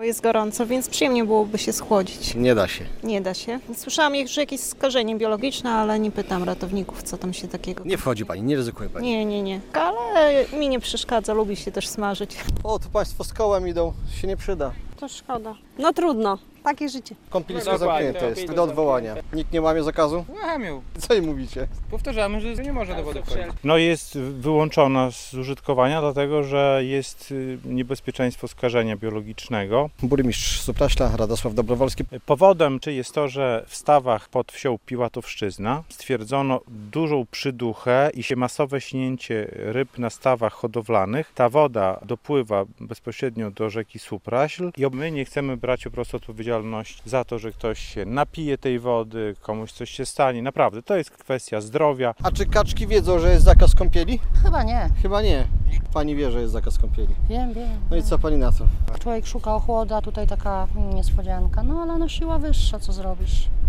Jest gorąco, więc przyjemnie byłoby się schłodzić. Nie da się. Nie da się. Słyszałam już jakieś skażenie biologiczne, ale nie pytam ratowników, co tam się takiego... Nie wchodzi pani, nie ryzykuje pani. Nie. Ale mi nie przeszkadza, lubi się też smażyć. O, tu państwo z kołem idą, się nie przyda. To szkoda. No trudno, takie życie. Kąpielisko zamknięte jest, do odwołania. Nikt nie łamie zakazu? Łamią. Co im mówicie? Powtarzamy, że nie można do wody wchodzić. No jest wyłączona z użytkowania, dlatego że jest niebezpieczeństwo skażenia biologicznego. Burmistrz Supraśla, Radosław Dobrowolski. Powodem jest to, że w stawach pod wsią Piłatowszczyzna stwierdzono dużą przyduchę i masowe śnięcie ryb na stawach hodowlanych. Ta woda dopływa bezpośrednio do rzeki Supraśl i my nie chcemy brać po prostu odpowiedzialności za to, że ktoś się napije tej wody, komuś coś się stanie. Naprawdę, to jest kwestia zdrowia. A czy kaczki wiedzą, że jest zakaz kąpieli? Chyba nie. Chyba nie. Pani wie, że jest zakaz kąpieli. Wiem. No i co pani na to? Człowiek szuka ochłody, a tutaj taka niespodzianka. No ale no siła wyższa, co zrobisz?